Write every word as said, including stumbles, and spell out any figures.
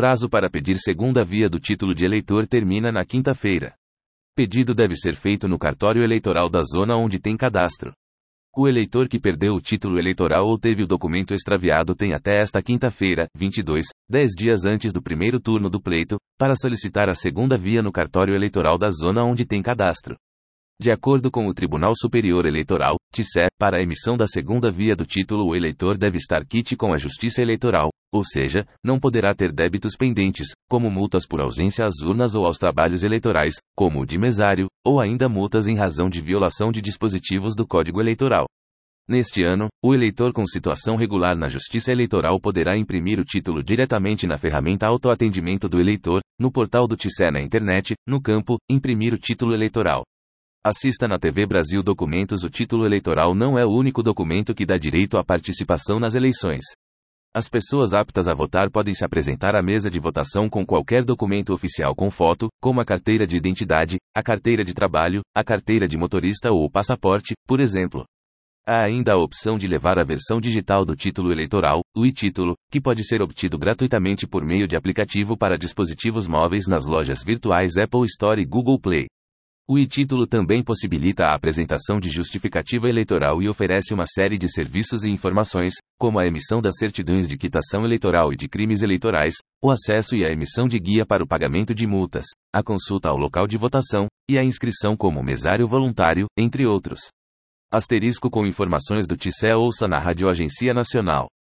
Prazo para pedir segunda via do título de eleitor termina na quinta-feira. Pedido deve ser feito no cartório eleitoral da zona onde tem cadastro. O eleitor que perdeu o título eleitoral ou teve o documento extraviado tem até esta quinta-feira, vinte e dois, dez dias antes do primeiro turno do pleito, para solicitar a segunda via no cartório eleitoral da zona onde tem cadastro. De acordo com o Tribunal Superior Eleitoral, T C E, para a emissão da segunda via do título o eleitor deve estar quite com a Justiça Eleitoral, ou seja, não poderá ter débitos pendentes, como multas por ausência às urnas ou aos trabalhos eleitorais, como o de mesário, ou ainda multas em razão de violação de dispositivos do Código Eleitoral. Neste ano, o eleitor com situação regular na Justiça Eleitoral poderá imprimir o título diretamente na ferramenta Autoatendimento do Eleitor, no portal do T C E na internet, no campo Imprimir o título eleitoral. Assista na T V Brasil Documentos. O título eleitoral não é o único documento que dá direito à participação nas eleições. As pessoas aptas a votar podem se apresentar à mesa de votação com qualquer documento oficial com foto, como a carteira de identidade, a carteira de trabalho, a carteira de motorista ou o passaporte, por exemplo. Há ainda a opção de levar a versão digital do título eleitoral, o e-título, que pode ser obtido gratuitamente por meio de aplicativo para dispositivos móveis nas lojas virtuais Apple Store e Google Play. O e-título também possibilita a apresentação de justificativa eleitoral e oferece uma série de serviços e informações, como a emissão das certidões de quitação eleitoral e de crimes eleitorais, o acesso e a emissão de guia para o pagamento de multas, a consulta ao local de votação, e a inscrição como mesário voluntário, entre outros. Asterisco com informações do T C E ouça na Rádio Agência Nacional.